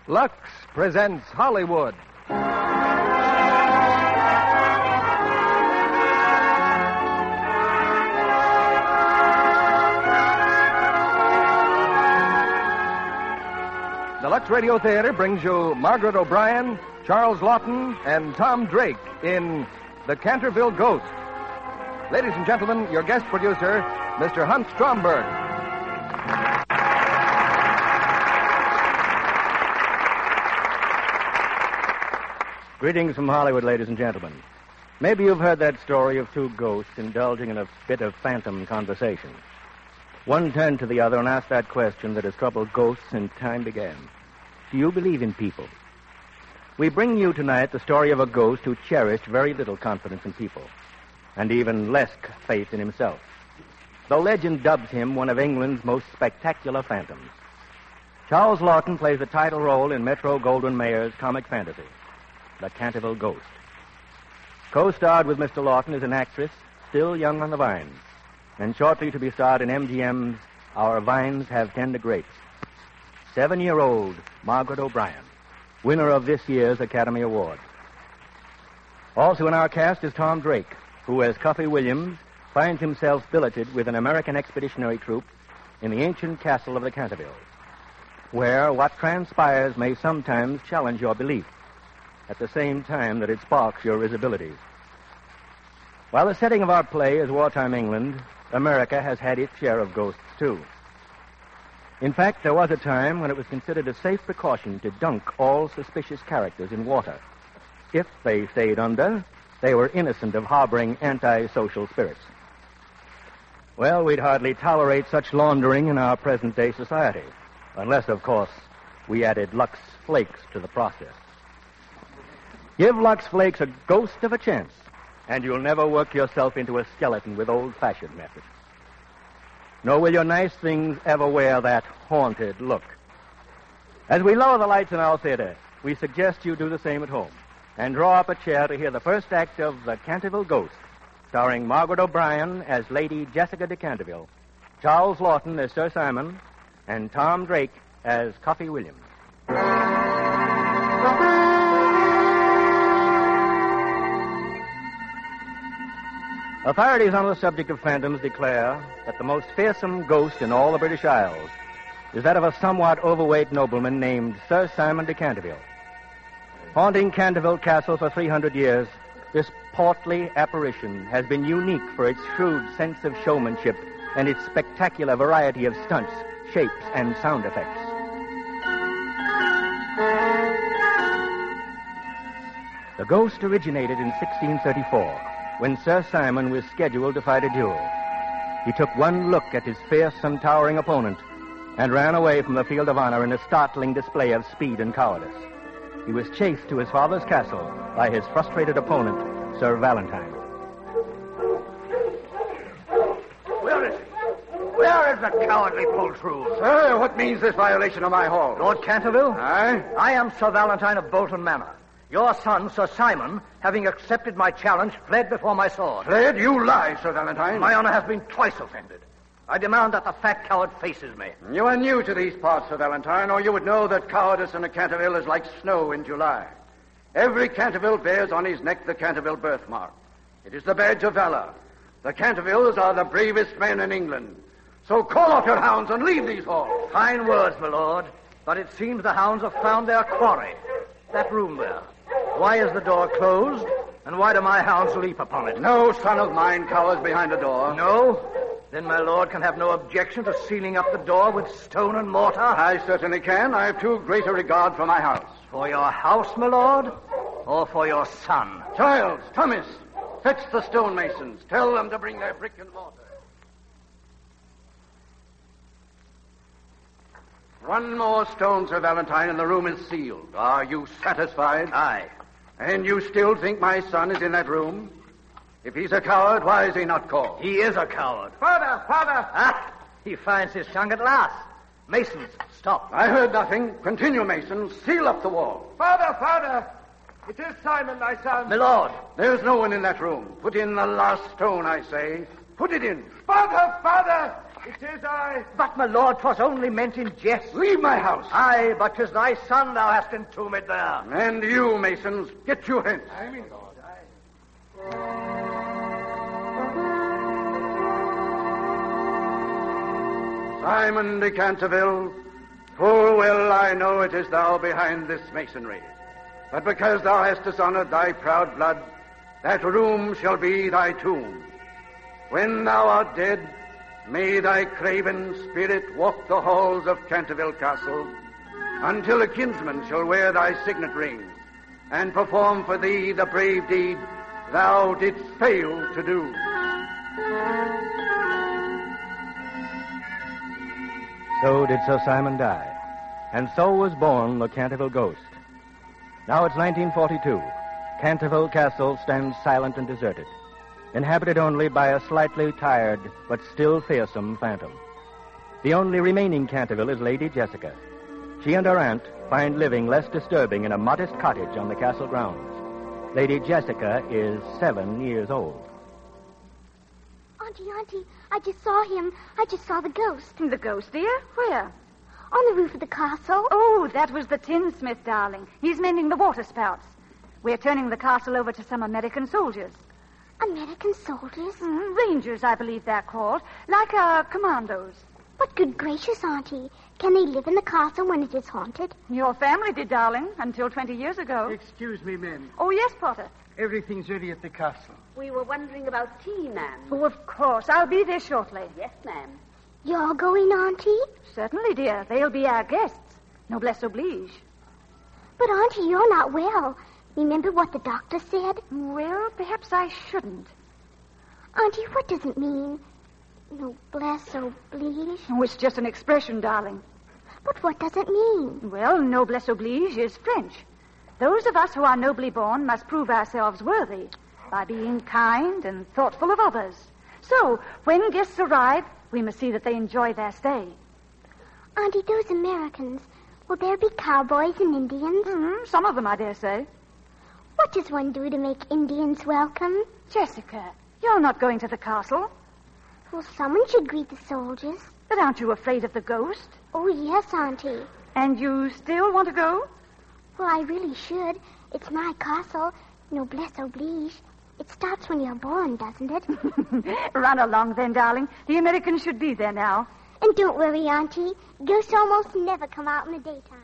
Lux presents Hollywood. The Lux Radio Theater brings you Margaret O'Brien, Charles Lawton, and Tom Drake in The Canterville Ghost. Ladies and gentlemen, your guest producer, Mr. Hunt Stromberg. Greetings from Hollywood, ladies and gentlemen. Maybe you've heard that story of two ghosts indulging in a bit of phantom conversation. One turned to the other and asked that question that has troubled ghosts since time began. Do you believe in people? We bring you tonight the story of a ghost who cherished very little confidence in people, and even less faith in himself. Though legend dubs him one of England's most spectacular phantoms. Charles Lawton plays the title role in Metro-Goldwyn-Mayer's comic fantasy, The Canterville Ghost. Co-starred with Mr. Lawton is an actress still young on the vine, and shortly to be starred in MGM's Our Vines Have Tender Grapes. 7-year-old Margaret O'Brien, winner of this year's Academy Award. Also in our cast is Tom Drake, who, as Cuffy Williams, finds himself billeted with an American expeditionary troop in the ancient castle of the Canterville, where what transpires may sometimes challenge your belief, at the same time that it sparks your risibilities. While the setting of our play is wartime England, America has had its share of ghosts, too. In fact, there was a time when it was considered a safe precaution to dunk all suspicious characters in water. If they stayed under, they were innocent of harboring antisocial spirits. Well, we'd hardly tolerate such laundering in our present-day society, unless, of course, we added Lux Flakes to the process. Give Lux Flakes a ghost of a chance, and you'll never work yourself into a skeleton with old-fashioned methods. Nor will your nice things ever wear that haunted look. As we lower the lights in our theater, we suggest you do the same at home and draw up a chair to hear the first act of The Canterville Ghost, starring Margaret O'Brien as Lady Jessica de Canterville, Charles Lawton as Sir Simon, and Tom Drake as Cuffy Williams. Authorities on the subject of phantoms declare that the most fearsome ghost in all the British Isles is that of a somewhat overweight nobleman named Sir Simon de Canterville. Haunting Canterville Castle for 300 years, this portly apparition has been unique for its shrewd sense of showmanship and its spectacular variety of stunts, shapes, and sound effects. The ghost originated in 1634. When Sir Simon was scheduled to fight a duel. He took one look at his fierce and towering opponent and ran away from the field of honor in a startling display of speed and cowardice. He was chased to his father's castle by his frustrated opponent, Sir Valentine. Where is he? Where is the cowardly poltroon? Sir, what means this violation of my hall? Lord Canterville? Aye? I am Sir Valentine of Bolton Manor. Your son, Sir Simon, having accepted my challenge, fled before my sword. Fled? You lie, Sir Valentine. My honor has been twice offended. I demand that the fat coward faces me. You are new to these parts, Sir Valentine, or you would know that cowardice in a Canterville is like snow in July. Every Canterville bears on his neck the Canterville birthmark. It is the badge of valor. The Cantervilles are the bravest men in England. So call off your hounds and leave these halls. Fine words, my lord, but it seems the hounds have found their quarry. That room there. Why is the door closed, and why do my hounds leap upon it? No son of mine cowers behind the door. No? Then my lord can have no objection to sealing up the door with stone and mortar? I certainly can. I have too great a regard for my house. For your house, my lord, or for your son? Giles, Thomas, fetch the stonemasons. Tell them to bring their brick and mortar. One more stone, Sir Valentine, and the room is sealed. Are you satisfied? Aye. And you still think my son is in that room? If he's a coward, why is he not called? He is a coward. Father! Ah, he finds his tongue at last. Masons, stop. I heard nothing. Continue, Masons. Seal up the wall. Father! It is Simon, thy son. My lord. There's no one in that room. Put in the last stone, I say. Put it in. Father! It is I. But, my lord, 'twas only meant in jest. Leave my house. Aye, but 'tis thy son thou hast entombed there. And you, Masons, get you hence. I mean, Lord, Simon de Canterville, full well I know it is thou behind this masonry. But because thou hast dishonored thy proud blood, that room shall be thy tomb. When thou art dead, may thy craven spirit walk the halls of Canterville Castle, until a kinsman shall wear thy signet ring, and perform for thee the brave deed thou didst fail to do. So did Sir Simon die, and so was born the Canterville Ghost. Now it's 1942. Canterville Castle stands silent and deserted, inhabited only by a slightly tired but still fearsome phantom. The only remaining Canterville is Lady Jessica. She and her aunt find living less disturbing in a modest cottage on the castle grounds. Lady Jessica is 7 years old. Auntie, I just saw him. I just saw the ghost. The ghost, dear? Where? On the roof of the castle. Oh, that was the tinsmith, darling. He's mending the water spouts. We're turning the castle over to some American soldiers. American soldiers? Rangers, I believe they're called. Like our commandos. But good gracious, Auntie, can they live in the castle when it is haunted? Your family did, darling, until 20 years ago. excuse me, men. Oh, yes, Potter. Everything's ready at the castle. We were wondering about tea, ma'am. Oh, of course. I'll be there shortly. Yes, ma'am. You're going, Auntie? Certainly, dear. They'll be our guests. Noblesse oblige. But, Auntie, you're not well. Remember what the doctor said? Well, perhaps I shouldn't. Auntie, what does it mean? Noblesse oblige? Oh, it's just an expression, darling. But what does it mean? Well, noblesse oblige is French. Those of us who are nobly born must prove ourselves worthy by being kind and thoughtful of others. So, when guests arrive, we must see that they enjoy their stay. Auntie, those Americans, will there be cowboys and Indians? Some of them, I dare say. What does one do to make Indians welcome? Jessica, you're not going to the castle. Well, someone should greet the soldiers. But aren't you afraid of the ghost? Oh, yes, Auntie. And you still want to go? Well, I really should. It's my castle. Noblesse oblige. It starts when you're born, doesn't it? Run along then, darling. The Americans should be there now. And don't worry, Auntie. Ghosts almost never come out in the daytime.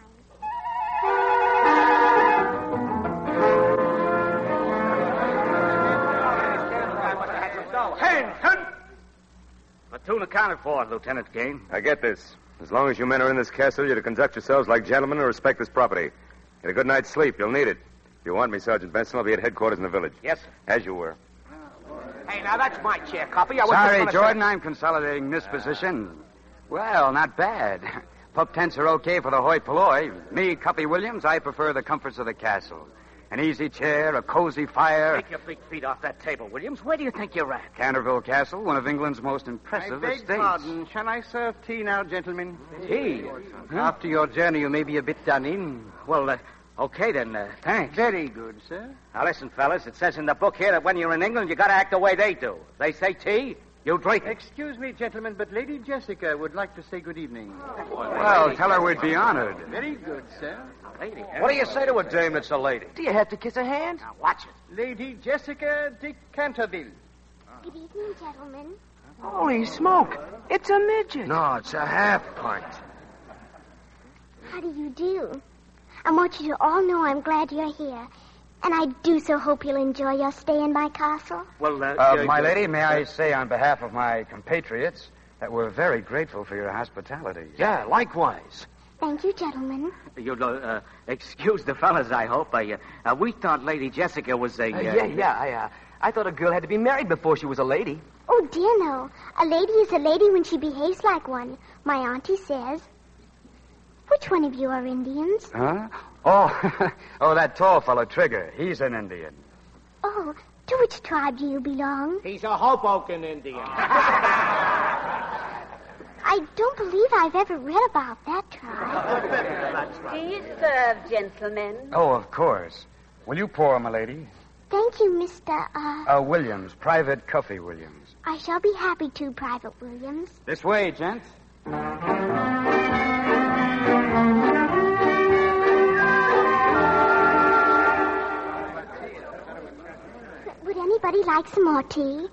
Attention! Platoon accounted for, Lieutenant Kane. I get this. As long as you men are in this castle, you're to conduct yourselves like gentlemen and respect this property. Get a good night's sleep. You'll need it. If you want me, Sergeant Benson, I'll be at headquarters in the village. Yes, sir. As you were. Hey, now that's my chair, Copy. Sorry, Jordan, I'm consolidating this position. Well, not bad. Pup tents are okay for the hoi polloi. Me, Cuppy Williams, I prefer the comforts of the castle. An easy chair, a cozy fire. Take your big feet off that table, Williams. Where do you think you're at? Canterville Castle, one of England's most impressive estates. Pardon. Shall I serve tea now, gentlemen? Tea? After your journey, you may be a bit done in. Well, okay then. Thanks. Very good, sir. Now listen, fellas. It says in the book here that when you're in England, you got to act the way they do. They say tea, you drink it. Excuse me, gentlemen, but Lady Jessica would like to say good evening. Well, tell her we'd be honored. Very good, sir. Lady, What do you say to a dame that's a lady? Do you have to kiss her hand? Now watch it. Lady Jessica de Canterville. Good evening, gentlemen. Holy smoke! It's a midget. No, it's a half pint. How do you do? I want you to all know I'm glad you're here. And I do so hope you'll enjoy your stay in my castle. Well, My lady, may I say on behalf of my compatriots that we're very grateful for your hospitality. Yeah, likewise. Thank you, gentlemen. You'll excuse the fellas, I hope. We thought Lady Jessica was a... I thought a girl had to be married before she was a lady. Oh, dear, no. A lady is a lady when she behaves like one. My auntie says. Which one of you are Indians? Huh? Oh, that tall fellow, Trigger. He's an Indian. Oh, to which tribe do you belong? He's a Hoboken Indian. I don't believe I've ever read about that tribe. Tea is served, gentlemen. Oh, of course. Will you pour, my lady? thank you, Mr. Williams, Private Cuffy Williams. I shall be happy to, Private Williams. This way, gents. Would anybody like some more tea?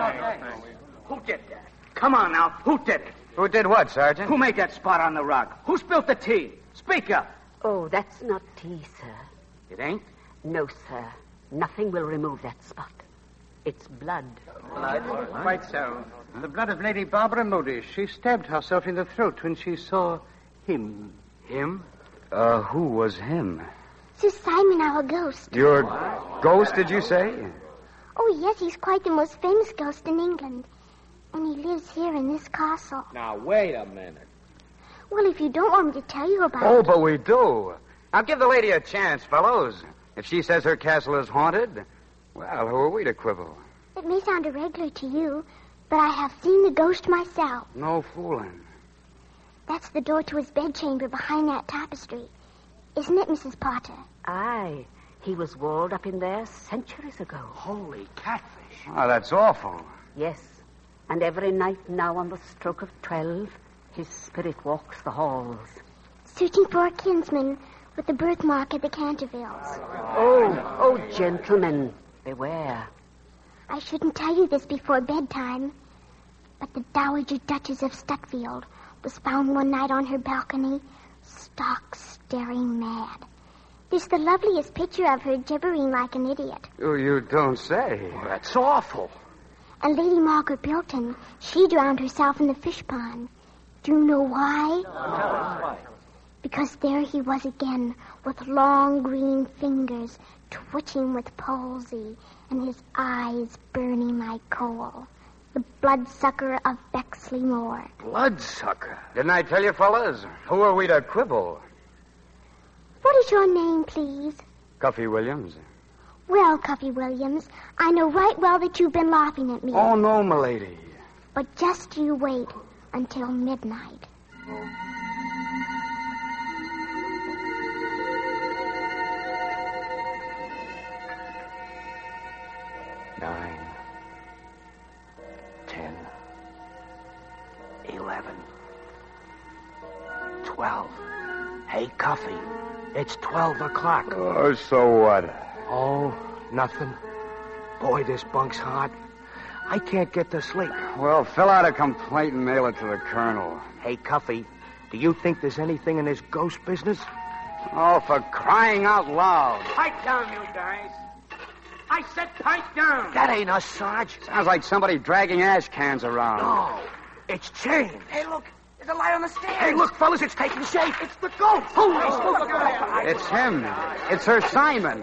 No. Who did that? Come on now. Who did it? Who did what, Sergeant? Who made that spot on the rug? Who spilled the tea? Speak up. Oh, that's not tea, sir. It ain't? No, sir. Nothing will remove that spot. It's blood. Blood? Quite so. The blood of Lady Barbara Moody. She stabbed herself in the throat when she saw him. Him? Who was him? Sir Simon, our ghost. Your ghost, did you say? Oh, yes, he's quite the most famous ghost in England. And he lives here in this castle. Now, wait a minute. Well, if you don't want me to tell you about Oh, it... but we do. Now, give the lady a chance, fellows. If she says her castle is haunted, well, who are we to quibble? It may sound irregular to you, but I have seen the ghost myself. No fooling. That's the door to his bedchamber behind that tapestry. Isn't it, Mrs. Potter? Aye. He was walled up in there centuries ago. Holy catfish. Oh, that's awful. Yes. And every night now on the stroke of 12, his spirit walks the halls. Searching for a kinsman with the birthmark at the Cantervilles. Oh, gentlemen, beware. I shouldn't tell you this before bedtime, but the Dowager Duchess of Stutfield was found one night on her balcony, stark, staring mad. There's the loveliest picture of her gibbering like an idiot. Oh, you don't say. Well, that's awful. And Lady Margaret Bilton, she drowned herself in the fish pond. Do you know why? No. Because there he was again, with long green fingers twitching with palsy, and his eyes burning like coal. The bloodsucker of Bexley Moor. Bloodsucker? Didn't I tell you, fellas? Who are we to quibble? What is your name, please? Cuffy Williams. Well, Cuffy Williams, I know right well that you've been laughing at me. Oh, no, m'lady. But just you wait until midnight. Nine, 10, 11, 12. Hey, Cuffy, it's 12 o'clock. Oh, so what? Oh, nothing. Boy, this bunk's hot. I can't get to sleep. Well, fill out a complaint and mail it to the colonel. Hey, Cuffy, do you think there's anything in this ghost business? Oh, for crying out loud. Pipe down, you guys. I said pipe down. That ain't us, Sarge. Sounds like somebody dragging ash cans around. No, it's James. Hey, look. There's a light on the stairs. Hey, look, fellas, it's taking shape. It's the ghost. Holy smoke. It's him. It's Sir Simon.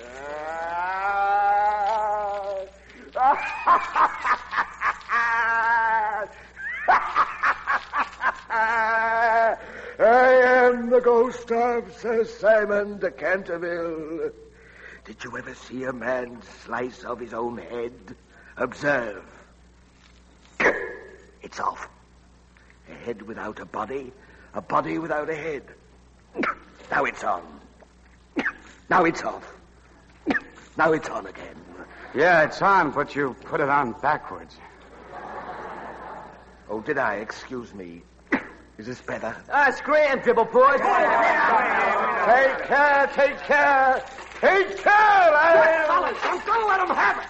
I am the ghost of Sir Simon de Canterville. Did you ever see a man slice off his own head? Observe. It's off. A head without a body without a head. Now it's on. Now it's off. Now it's on again. Yeah, it's on, but you put it on backwards. Oh, did I? Excuse me. Is this better? That's grand, Dribble boys. Take care, take care. Take care, lads. Fellas, I'm going to let them have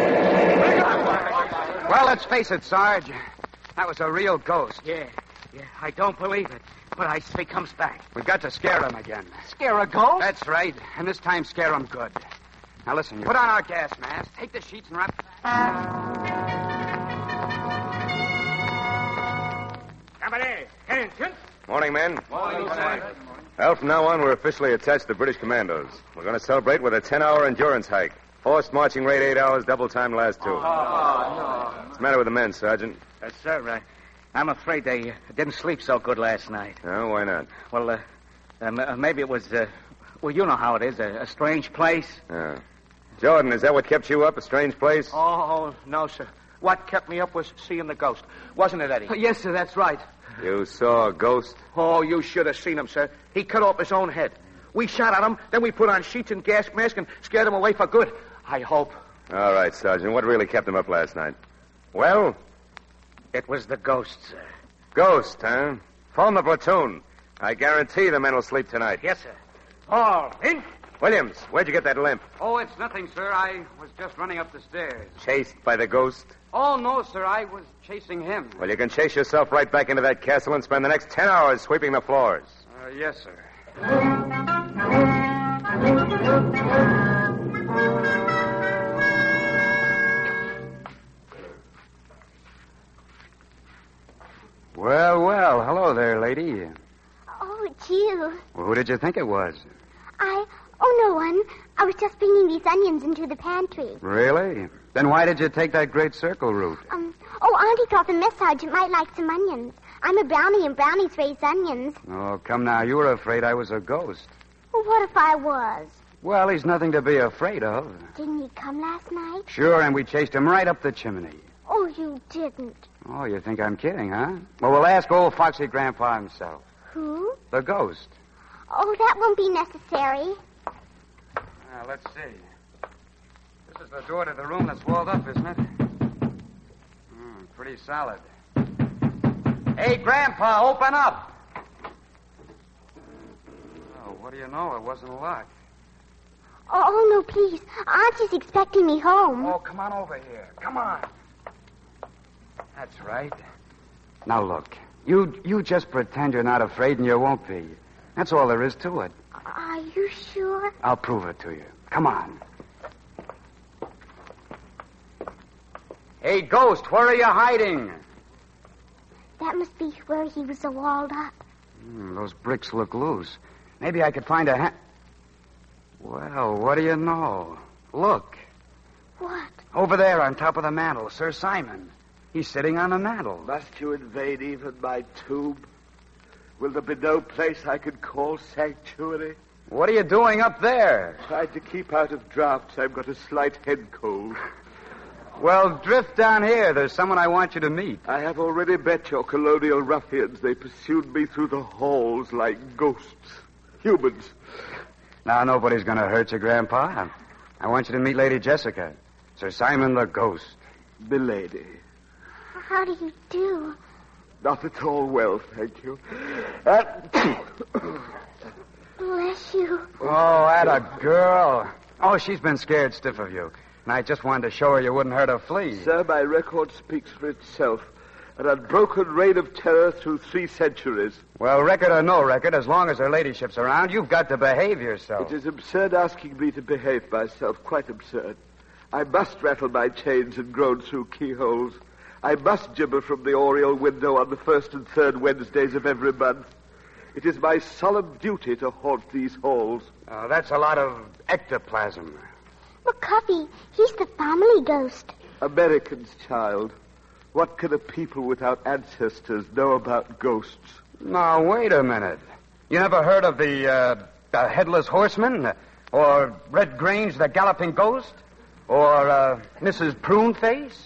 it. Well, let's face it, Sarge. That was a real ghost. Yeah, I don't believe it. But I say he comes back. We've got to scare him again. Scare a ghost? That's right. And this time, scare him good. Now, listen, you put on our gas mask, take the sheets and wrap... Company, attention. Morning, men. Morning, sir. Well, from now on, we're officially attached to British Commandos. We're going to celebrate with a 10-hour endurance hike. Forced marching rate 8 hours, double time last 2. What's the matter with the men, Sergeant? Sir, I'm afraid they didn't sleep so good last night. No, why not? Well, maybe it was, well, you know how it is, a strange place. Yeah. Jordan, is that what kept you up, a strange place? Oh, no, sir. What kept me up was seeing the ghost. Wasn't it, Eddie? Yes, sir, that's right. You saw a ghost? Oh, you should have seen him, sir. He cut off his own head. We shot at him, then we put on sheets and gas mask and scared him away for good. I hope. All right, Sergeant. What really kept them up last night? Well? It was the ghost, sir. Ghost, huh? Phone the platoon. I guarantee the men will sleep tonight. Yes, sir. All in. Williams, where'd you get that limp? Oh, it's nothing, sir. I was just running up the stairs. Chased by the ghost? Oh, no, sir. I was chasing him. Well, you can chase yourself right back into that castle and spend the next 10 hours sweeping the floors. Yes, sir. Well, well. Hello there, lady. Oh, it's you. Well, who did you think it was? Oh, no one. I was just bringing these onions into the pantry. Really? Then why did you take that great circle route? Auntie thought the mess sergeant might like some onions. I'm a brownie, and brownies raise onions. Oh, come now. You were afraid I was a ghost. Well, what if I was? Well, he's nothing to be afraid of. Didn't he come last night? Sure, and we chased him right up the chimney. Oh, you didn't. Oh, you think I'm kidding, huh? Well, we'll ask old Foxy Grandpa himself. Who? The ghost. Oh, that won't be necessary. Now, let's see. This is the door to the room that's walled up, isn't it? Pretty solid. Hey, Grandpa, open up! Oh, what do you know? It wasn't locked. Oh, no, please. Auntie's expecting me home. Oh, come on over here. Come on. That's right. Now, look. You just pretend you're not afraid and you won't be. That's all there is to it. Are you sure? I'll prove it to you. Come on. Hey, Ghost, where are you hiding? That must be where he was walled up. Those bricks look loose. Maybe I could find a Well, what do you know? Look. What? Over there on top of the mantel, Sir Simon. He's sitting on the mantel. Must you invade even my tomb? Will there be no place I could call sanctuary? What are you doing up there? Trying to keep out of drafts. I've got a slight head cold. Well, drift down here. There's someone I want you to meet. I have already met your colonial ruffians. They pursued me through the halls like ghosts. Humans. Now, nobody's going to hurt you, Grandpa. I want you to meet Lady Jessica. Sir Simon the Ghost. Milady. How do you do? Not at all well, thank you. Bless you. Oh, atta girl. Oh, she's been scared stiff of you. And I just wanted to show her you wouldn't hurt a flea. Sir, my record speaks for itself. An unbroken reign of terror through 3 centuries. Well, record or no record, as long as her ladyship's around, you've got to behave yourself. It is absurd asking me to behave myself. Quite absurd. I must rattle my chains and groan through keyholes. I must gibber from the oriel window on the 1st and 3rd Wednesdays of every month. It is my solemn duty to haunt these halls. Oh, that's a lot of ectoplasm. McCuffy, he's the family ghost. Americans, child. What can a people without ancestors know about ghosts? Now, wait a minute. You never heard of the Headless Horseman? Or Red Grange, the Galloping Ghost? Or Mrs. Pruneface?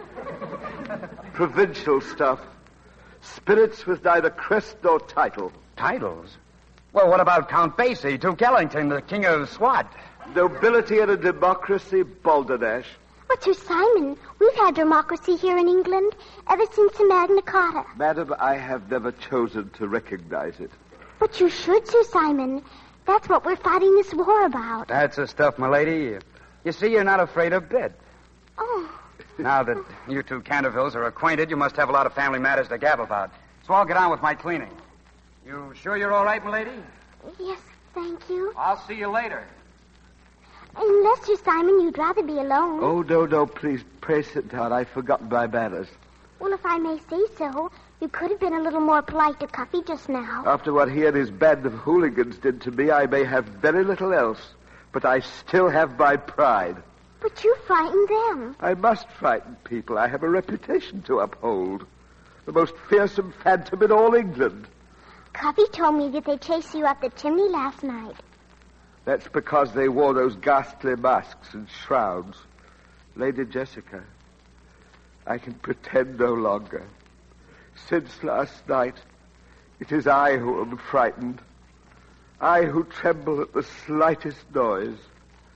Provincial stuff. Spirits with neither crest nor title. Titles? Well, what about Count Basie, Duke Ellington, the King of Swat? Nobility and a democracy, balderdash. But, Sir Simon, we've had democracy here in England ever since the Magna Carta. Madam, I have never chosen to recognize it. But you should, Sir Simon. That's what we're fighting this war about. That's the stuff, m'lady. You see, you're not afraid a bit. Oh. Now that you two Cantervilles are acquainted, you must have a lot of family matters to gab about. So I'll get on with my cleaning. You sure you're all right, m'lady? Yes, thank you. I'll see you later. Unless, Sir Simon, you'd rather be alone. Oh, no, please. Pray sit down. I've forgotten my manners. Well, if I may say so, you could have been a little more polite to Cuffy just now. After what he and his band of hooligans did to me, I may have very little else. But I still have my pride. But you frightened them. I must frighten people. I have a reputation to uphold. The most fearsome phantom in all England. Cuffy told me that they chased you up the chimney last night. That's because they wore those ghastly masks and shrouds. Lady Jessica, I can pretend no longer. Since last night, it is I who am frightened. I who tremble at the slightest noise.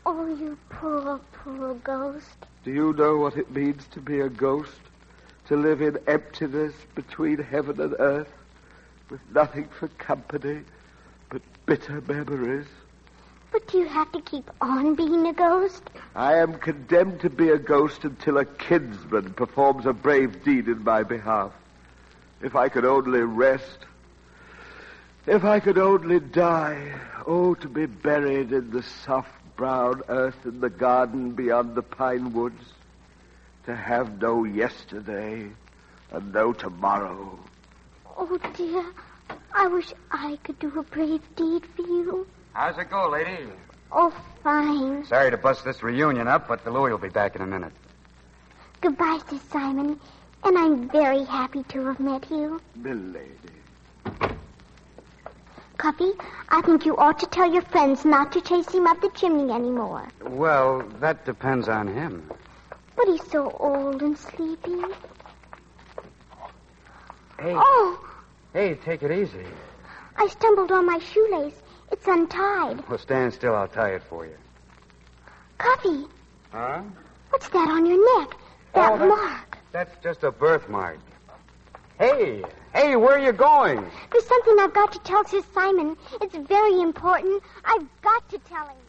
Oh, you poor, poor ghost. Do you know what it means to be a ghost? To live in emptiness between heaven and earth, with nothing for company but bitter memories. But do you have to keep on being a ghost? I am condemned to be a ghost until a kinsman performs a brave deed in my behalf. If I could only rest. If I could only die. Oh, to be buried in the soft brown earth in the garden beyond the pine woods. To have no yesterday and no tomorrow. Oh, dear. I wish I could do a brave deed for you. How's it go, lady? Oh, fine. Sorry to bust this reunion up, but the Louie will be back in a minute. Goodbye, Sir Simon. And I'm very happy to have met you. Milady. Cuffy, I think you ought to tell your friends not to chase him up the chimney anymore. Well, that depends on him. But he's so old and sleepy. Hey. Oh! Hey, take it easy. I stumbled on my shoelace. It's untied. Well, stand still. I'll tie it for you. Cuffy. Huh? What's that on your neck? That that's, mark. That's just a birthmark. Hey, where are you going? There's something I've got to tell Sir Simon. It's very important. I've got to tell him.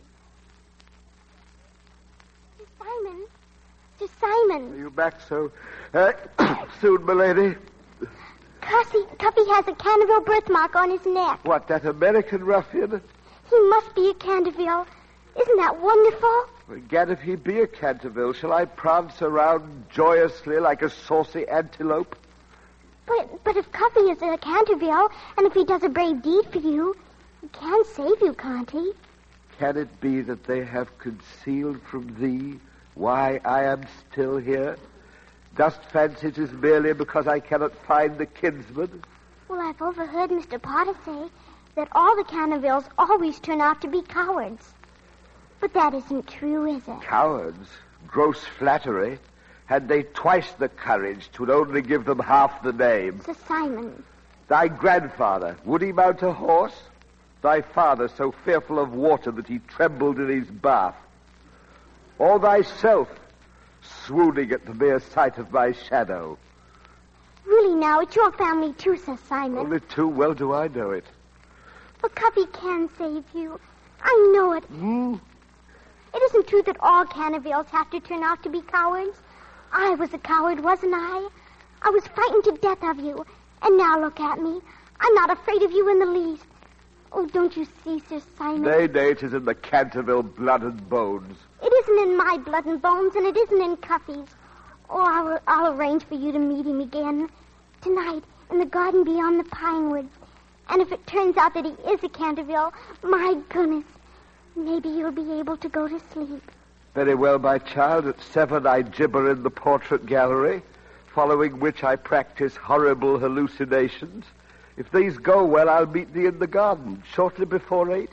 Sir Simon. Sir Simon. Are you back so soon, milady? Cuffy has a Canterville birthmark on his neck. What, that American ruffian? He must be a Canterville. Isn't that wonderful? Gad, if he be a Canterville, shall I prance around joyously like a saucy antelope? But if Cuffy is a Canterville, and if he does a brave deed for you, he can save you, can't he? Can it be that they have concealed from thee why I am still here? Dost fancy it is merely because I cannot find the kinsman? Well, I've overheard Mr. Potter say that all the Cantervilles always turn out to be cowards. But that isn't true, is it? Cowards? Gross flattery. Had they twice the courage, 'twould only give them half the name. Sir Simon. Thy grandfather, would he mount a horse? Thy father, so fearful of water that he trembled in his bath. Or thyself, swooning at the mere sight of my shadow. Really now, it's your family too, Sir Simon. Only too well do I know it. But Cuffy can save you. I know it. It isn't true that all Cantervilles have to turn out to be cowards. I was a coward, wasn't I? I was frightened to death of you. And now look at me. I'm not afraid of you in the least. Oh, don't you see, Sir Simon? Nay, it is in the Canterville blood and bones. It isn't in my blood and bones, and it isn't in Cuffy's. Oh, I'll arrange for you to meet him again. Tonight, in the garden beyond the pine woods. And if it turns out that he is a Canterville, my goodness, maybe you'll be able to go to sleep. Very well, my child. At 7 I gibber in the portrait gallery, following which I practice horrible hallucinations. If these go well, I'll meet thee in the garden shortly before 8.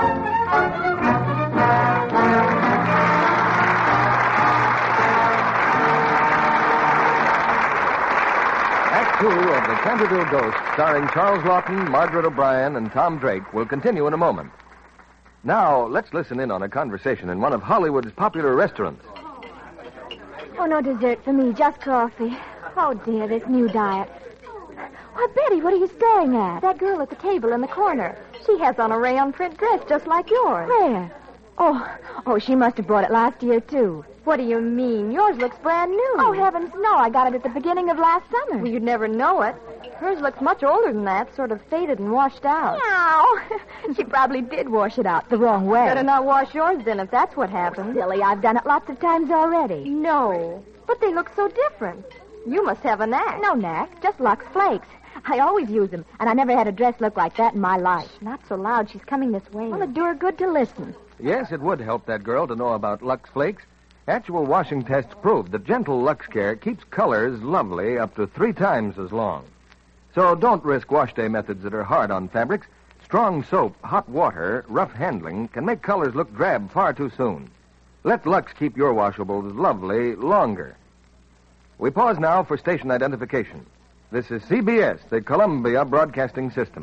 Act 2 of The Canterville Ghost, starring Charles Lawton, Margaret O'Brien, and Tom Drake, will continue in a moment. Now, let's listen in on a conversation in one of Hollywood's popular restaurants. Oh, no dessert for me, just coffee. Oh, dear, this new diet. Why, Betty, what are you staring at? That girl at the table in the corner. She has on a rayon print dress just like yours. Where? Oh, she must have bought it last year, too. What do you mean? Yours looks brand new. Oh, heavens, no. I got it at the beginning of last summer. Well, you'd never know it. Hers looks much older than that, sort of faded and washed out. Meow. She probably did wash it out the wrong way. Better not wash yours, then, if that's what happened. Silly, I've done it lots of times already. No, but they look so different. You must have a knack. No knack, just Lux Flakes. I always use them, and I never had a dress look like that in my life. Not so loud. She's coming this way. Well, it'd do her good to listen. Yes, it would help that girl to know about Lux Flakes. Actual washing tests prove that gentle Lux Care keeps colors lovely up to 3 times as long. So don't risk wash day methods that are hard on fabrics. Strong soap, hot water, rough handling can make colors look drab far too soon. Let Lux keep your washables lovely longer. We pause now for station identification. This is CBS, the Columbia Broadcasting System.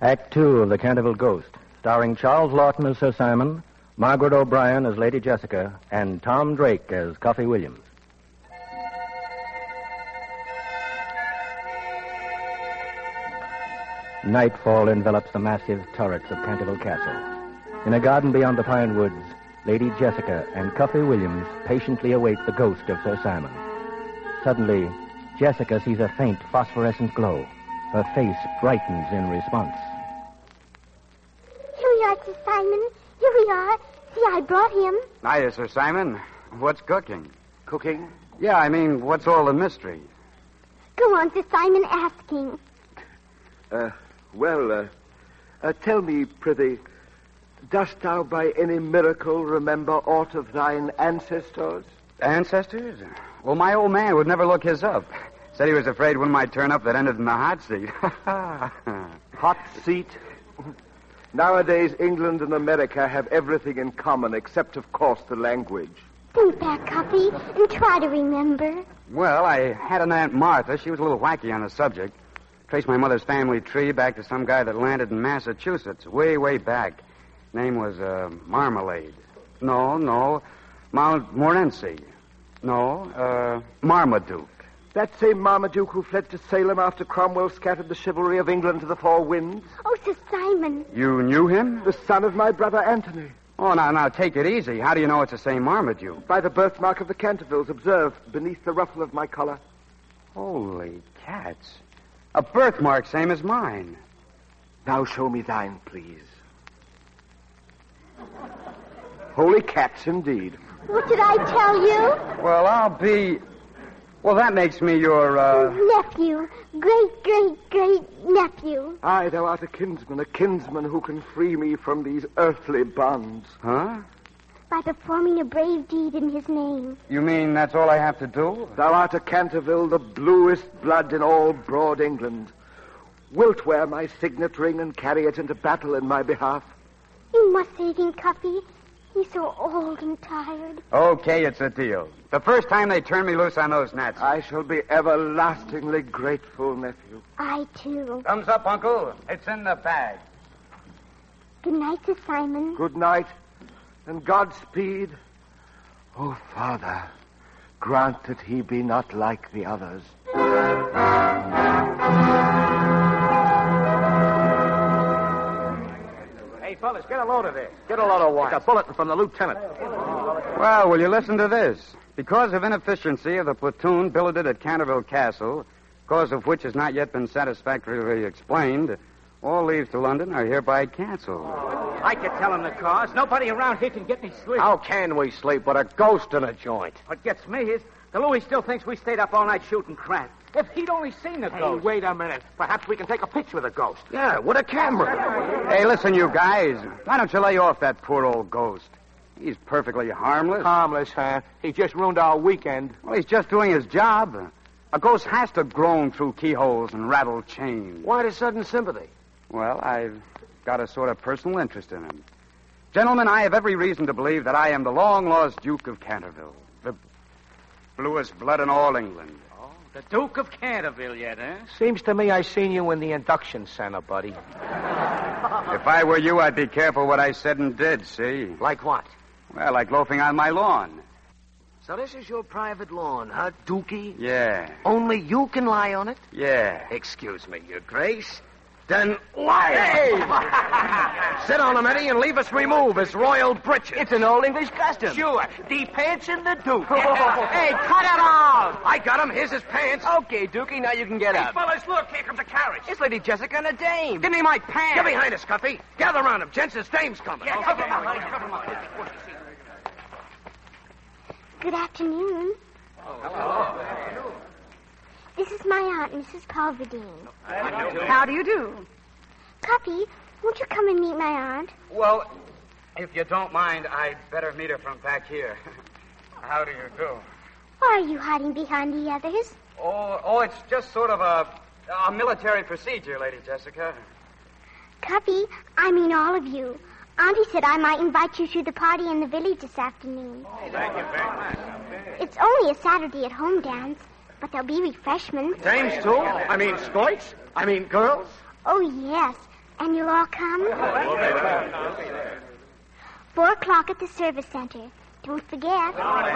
Act 2 of The Canterville Ghost, starring Charles Lawton as Sir Simon, Margaret O'Brien as Lady Jessica, and Tom Drake as Cuffy Williams. Nightfall envelops the massive turrets of Canterville Castle. In a garden beyond the pine woods, Lady Jessica and Cuffy Williams patiently await the ghost of Sir Simon. Suddenly, Jessica sees a faint phosphorescent glow. Her face brightens in response. Here we are, Sir Simon. Here we are. See, I brought him. Hiya, Sir Simon. What's cooking? Cooking? Yeah, I mean, what's all the mystery? Go on, Sir Simon, asking. Tell me, prithee, dost thou by any miracle remember aught of thine ancestors? Ancestors? Well, my old man would never look his up. Said he was afraid one might turn up that ended in the hot seat. Hot seat? Nowadays, England and America have everything in common, except, of course, the language. Think back, Cuffy, and try to remember. Well, I had an Aunt Martha. She was a little wacky on the subject. Traced my mother's family tree back to some guy that landed in Massachusetts, way, way back. Name was, Marmalade. No. Montmorency. No, Marmaduke. That same Marmaduke who fled to Salem after Cromwell scattered the chivalry of England to the four winds? Oh, Sir Simon. You knew him? The son of my brother Anthony. Oh, now, take it easy. How do you know it's the same Marmaduke? By the birthmark of the Cantervilles, observe, beneath the ruffle of my collar. Holy cats. A birthmark same as mine. Now show me thine, please. Holy cats, indeed. What did I tell you? Well, Well, that makes me your, Nephew. Great nephew. Aye, thou art a kinsman who can free me from these earthly bonds. Huh? By performing a brave deed in his name. You mean that's all I have to do? Thou art a Canterville, the bluest blood in all broad England. Wilt wear my signet ring and carry it into battle in my behalf? You must save him, Cuffy. He's so old and tired. Okay, it's a deal. The first time they turn me loose on those gnats. I shall be everlastingly grateful, nephew. I, too. Thumbs up, Uncle. It's in the bag. Good night, Sir Simon. Good night, and Godspeed. Oh, Father, grant that he be not like the others. Hey, fellas, get a load of this. Get a load of what? It's a bulletin from the lieutenant. Well, will you listen to this? Because of inefficiency of the platoon billeted at Canterville Castle, cause of which has not yet been satisfactorily explained, all leaves to London are hereby canceled. I could tell him the cause. Nobody around here can get me sleep. How can we sleep with a ghost in a joint? What gets me is the Louis still thinks we stayed up all night shooting crap. If he'd only seen the ghost. Wait a minute. Perhaps we can take a picture of the ghost. Yeah, with a camera. Hey, listen, you guys. Why don't you lay off that poor old ghost? He's perfectly harmless. Harmless, huh? He just ruined our weekend. Well, he's just doing his job. A ghost has to groan through keyholes and rattle chains. Why the sudden sympathy? Well, I've got a sort of personal interest in him. Gentlemen, I have every reason to believe that I am the long-lost Duke of Canterville. The bluest blood in all England. Oh, the Duke of Canterville yet, eh? Seems to me I seen you in the induction center, buddy. If I were you, I'd be careful what I said and did, see? Like what? Well, like loafing on my lawn. So this is your private lawn, huh, Dookie? Yeah. Only you can lie on it? Yeah. Excuse me, Your Grace. Then lie. Hey! Sit on him, Eddie, and leave us remove his royal breeches. It's an old English custom. Sure. The pants and the Duke. Hey, cut it off! I got him. Here's his pants. Okay, Dookie, now you can get up. Fellas, look. Here comes a carriage. It's Lady Jessica and a dame. Give me my pants. Get behind us, Cuffy. Gather around him. Gents, his dame's coming. Yeah, cover him up. Good afternoon. Hello. This is my aunt, Mrs. Culverdine. How do you do? Cuffy, won't you come and meet my aunt? Well, if you don't mind, I'd better meet her from back here. How do you do? Why are you hiding behind the others? Oh, it's just sort of a military procedure, Lady Jessica. Cuffy, I mean all of you. Auntie said I might invite you to the party in the village this afternoon. Oh, thank you very much. It's only a Saturday at home dance, but there'll be refreshments. Dames, too? I mean, scoits? I mean, girls? Oh, yes. And you'll all come? 4 o'clock at the service center. Don't forget.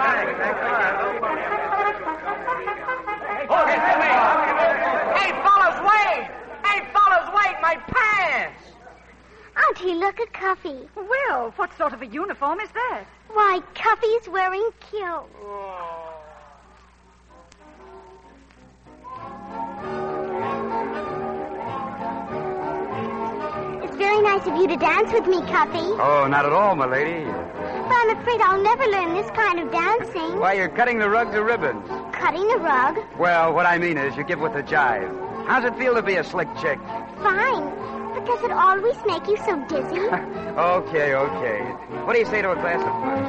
Hey, fellas, wait! Hey, fellas, wait! My pants! Auntie, look at Cuffy. Well, what sort of a uniform is that? Why, Cuffy's wearing kilts. It's very nice of you to dance with me, Cuffy. Oh, not at all, my lady. But I'm afraid I'll never learn this kind of dancing. Why, you're cutting the rug to ribbons. Cutting a rug? Well, what I mean is you give with the jive. How's it feel to be a slick chick? Fine. But does it always make you so dizzy? Okay. What do you say to a glass of punch?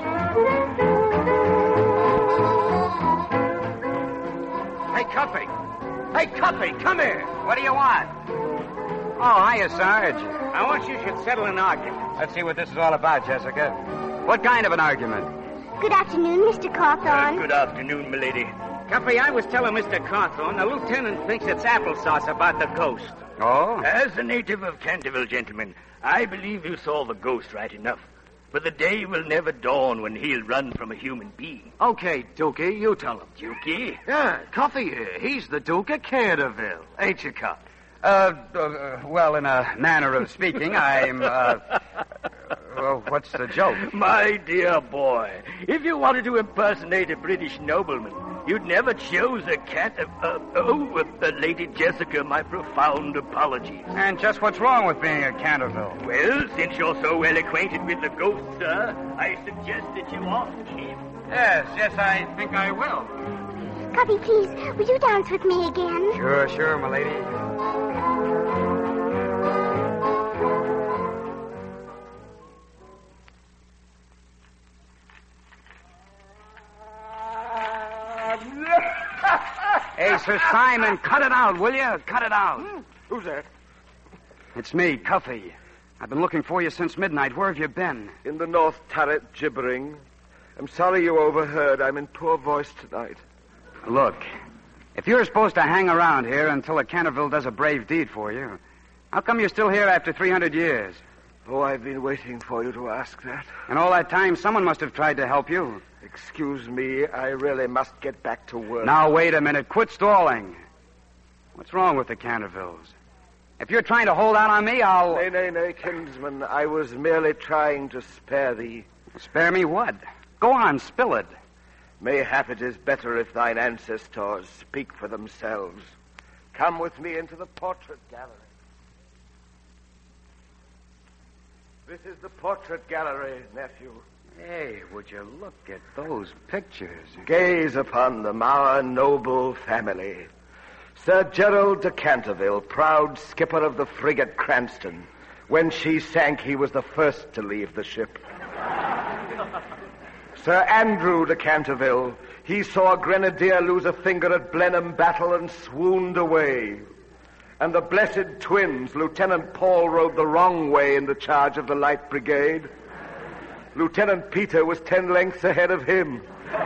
Hey, Cuffy, come here. What do you want? Oh, hiya, Sarge. I want you should settle an argument. Let's see what this is all about, Jessica. What kind of an argument? Good afternoon, Mr. Cawthorn. Good afternoon, milady. Cuffy, I was telling Mr. Cawthorn, the lieutenant thinks it's applesauce about the ghost. Oh? As a native of Canterville, gentlemen, I believe you saw the ghost right enough. But the day will never dawn when he'll run from a human being. Okay, Dookie, you tell him. Dookie? Yeah, Cuffy here. He's the Duke of Canterville. Ain't you, Cuff? Well, in a manner of speaking, I'm, well, what's the joke? My dear boy, if you wanted to impersonate a British nobleman, you'd never choose a cat of... Lady Jessica, my profound apologies. And just what's wrong with being a Canterville? Well, since you're so well acquainted with the ghost, sir, I suggest that you off chief. Yes, I think I will. Cuffy, please, will you dance with me again? Sure, my lady. Hey, Sir Simon, cut it out, will you? Cut it out. Who's that? It's me, Cuffy. I've been looking for you since midnight. Where have you been? In the north turret, gibbering. I'm sorry you overheard. I'm in poor voice tonight. Look, if you're supposed to hang around here until a Canterville does a brave deed for you, how come you're still here after 300 years? Oh, I've been waiting for you to ask that. And all that time, someone must have tried to help you. Excuse me, I really must get back to work. Now, wait a minute. Quit stalling. What's wrong with the Cantervilles? If you're trying to hold out on me, I'll... Nay, kinsman. I was merely trying to spare thee. Spare me what? Go on, spill it. Mayhap it is better if thine ancestors speak for themselves. Come with me into the portrait gallery. This is the portrait gallery, nephew. Hey, would you look at those pictures? Gaze upon them, our noble family. Sir Gerald de Canterville, proud skipper of the frigate Cranston. When she sank, he was the first to leave the ship. Sir Andrew de Canterville, he saw a grenadier lose a finger at Blenheim battle and swooned away. And the blessed twins, Lieutenant Paul rode the wrong way in the charge of the Light Brigade. Lieutenant Peter was 10 lengths ahead of him.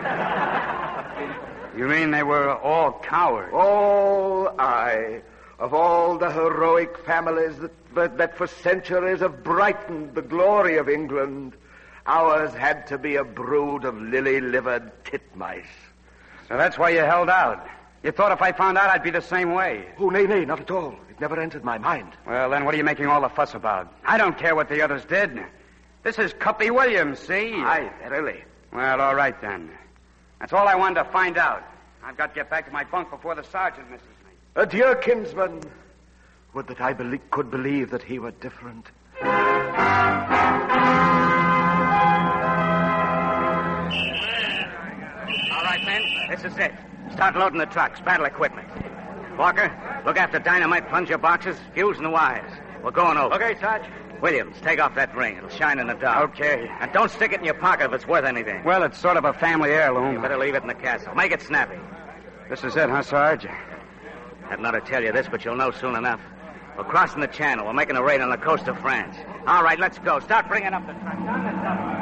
You mean they were all cowards? All I. Of all the heroic families that for centuries have brightened the glory of England, ours had to be a brood of lily-livered titmice. So that's why you held out. You thought if I found out I'd be the same way. Oh, nay, not at all. It never entered my mind. Well, then what are you making all the fuss about? I don't care what the others did. This is Cuppy Williams, see? Aye, verily. Well, all right, then. That's all I wanted to find out. I've got to get back to my bunk before the sergeant misses me. Adieu, kinsman. Would that I could believe that he were different. All right, men, this is it. Start loading the trucks, battle equipment. Walker, look after dynamite plunger boxes, fuse and the wires. We're going over. Okay, Sarge. Williams, take off that ring. It'll shine in the dark. Okay. And don't stick it in your pocket if it's worth anything. Well, it's sort of a family heirloom. You better leave it in the castle. Make it snappy. This is it, huh, Sarge? Hadn't ought to tell you this, but you'll know soon enough. We're crossing the channel. We're making a raid on the coast of France. All right, let's go. Start bringing up the trucks. On the double.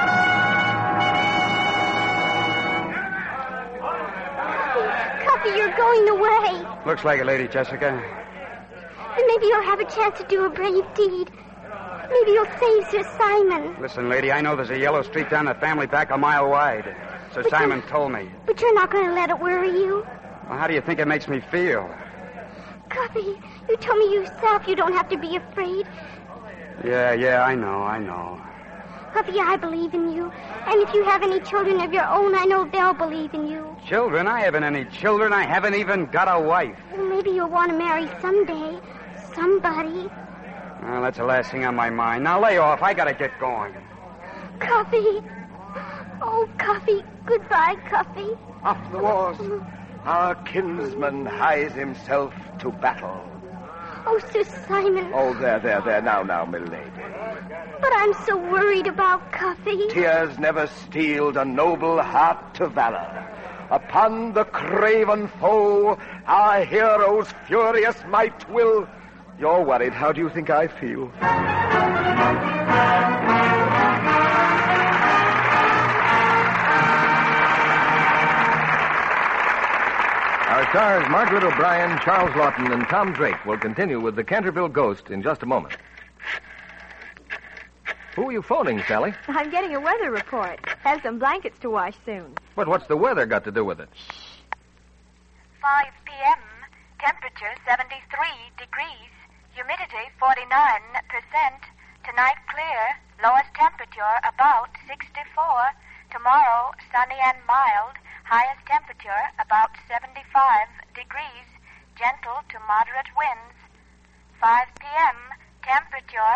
Cuffy, you're you're going away. Looks like it, Lady Jessica. And maybe you'll have a chance to do a brave deed. Maybe you'll save Sir Simon. Listen, lady, I know there's a yellow streak down the family back a mile wide. Sir Simon told me. But you're not going to let it worry you. Well, how do you think it makes me feel? Cuffy, you told me yourself you don't have to be afraid. Yeah, I know. Cuffy, I believe in you. And if you have any children of your own, I know they'll believe in you. Children? I haven't any children. I haven't even got a wife. Well, maybe you'll want to marry someday. Somebody. Well, that's the last thing on my mind. Now lay off. I gotta get going. Cuffy. Oh, Cuffy. Goodbye, Cuffy. Off the wars. Our kinsman hies himself to battle. Oh, Sir Simon. Oh, there. Now, milady. But I'm so worried about Cuffy. Tears never steeled a noble heart to valor. Upon the craven foe, our hero's furious might will... You're worried. How do you think I feel? Our stars, Margaret O'Brien, Charles Lawton, and Tom Drake, will continue with the Canterville Ghost in just a moment. Who are you phoning, Sally? I'm getting a weather report. Have some blankets to wash soon. But what's the weather got to do with it? 5 p.m., temperature 73 degrees, humidity 49%, tonight clear, lowest temperature about 64, tomorrow sunny and mild, highest temperature about 75 degrees, gentle to moderate winds. 5 p.m., temperature...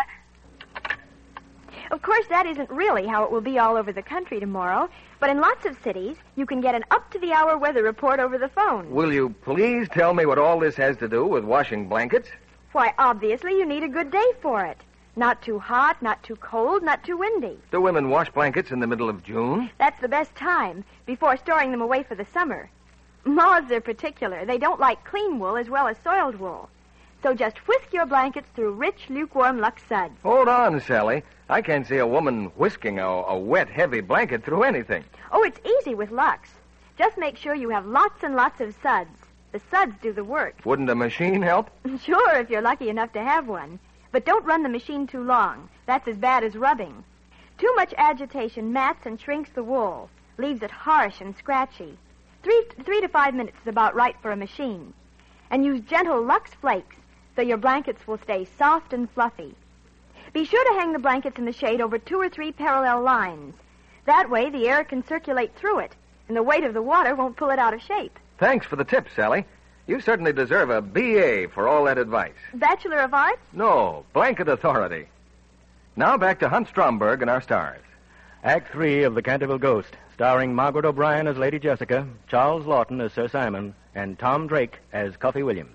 Of course, that isn't really how it will be all over the country tomorrow, but in lots of cities, you can get an up-to-the-hour weather report over the phone. Will you please tell me what all this has to do with washing blankets? Why, obviously, you need a good day for it. Not too hot, not too cold, not too windy. Do women wash blankets in the middle of June? That's the best time, before storing them away for the summer. Moths are particular. They don't like clean wool as well as soiled wool. So just whisk your blankets through rich, lukewarm Lux suds. Hold on, Sally. I can't see a woman whisking a wet, heavy blanket through anything. Oh, it's easy with Lux. Just make sure you have lots and lots of suds. The suds do the work. Wouldn't a machine help? Sure, if you're lucky enough to have one. But don't run the machine too long. That's as bad as rubbing. Too much agitation mats and shrinks the wool, leaves it harsh and scratchy. 3 to 5 minutes is about right for a machine. And use gentle Lux Flakes so your blankets will stay soft and fluffy. Be sure to hang the blankets in the shade over 2 or 3 parallel lines. That way the air can circulate through it, and the weight of the water won't pull it out of shape. Thanks for the tip, Sally. You certainly deserve a B.A. for all that advice. Bachelor of Arts? No, blanket authority. Now back to Hunt Stromberg and our stars. Act 3 of The Canterville Ghost, starring Margaret O'Brien as Lady Jessica, Charles Lawton as Sir Simon, and Tom Drake as Cuffy Williams.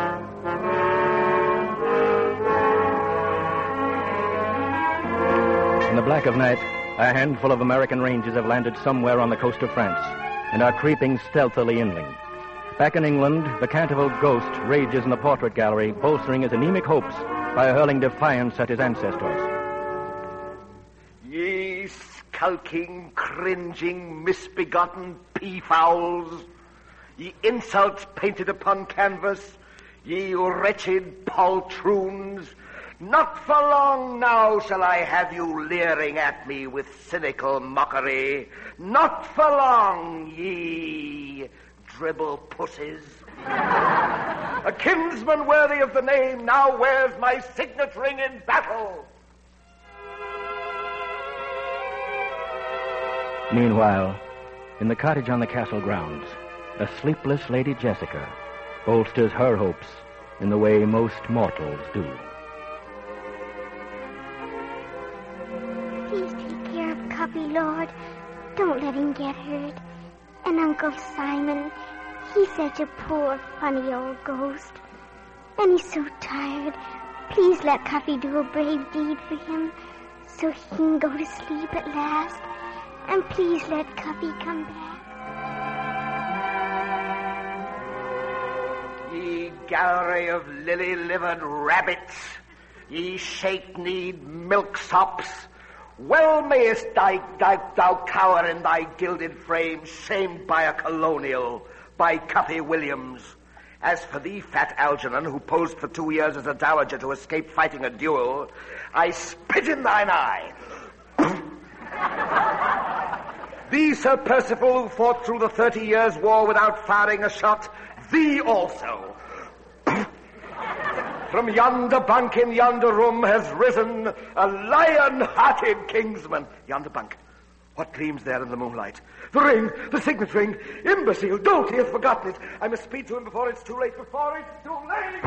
In the black of night, a handful of American Rangers have landed somewhere on the coast of France and are creeping stealthily inland. Back in England, the Canterville Ghost rages in the portrait gallery, bolstering his anemic hopes by hurling defiance at his ancestors. Ye skulking, cringing, misbegotten peafowls, ye insults painted upon canvas, ye wretched poltroons, not for long now shall I have you leering at me with cynical mockery. Not for long, ye dribble pussies. A kinsman worthy of the name now wears my signet ring in battle. Meanwhile, in the cottage on the castle grounds, a sleepless Lady Jessica bolsters her hopes in the way most mortals do. Please take care of Cuffy, Lord. Don't let him get hurt. And Uncle Simon, he's such a poor, funny old ghost. And he's so tired. Please let Cuffy do a brave deed for him so he can go to sleep at last. And please let Cuffy come back. Ye gallery of lily-livered rabbits, ye shake-kneed milksops, well mayest thou cower in thy gilded frame, shamed by a colonial, by Cuffy Williams. As for thee, fat Algernon, who posed for 2 years as a dowager to escape fighting a duel, I spit in thine eye. Thee, Sir Percival, who fought through the 30 Years' War without firing a shot, thee also. From yonder bunk in yonder room has risen a lion-hearted kingsman. Yonder bunk. What gleams there in the moonlight? The ring, the signet ring. Imbecile, dolt, he has forgotten it. I must speed to him before it's too late, before it's too late.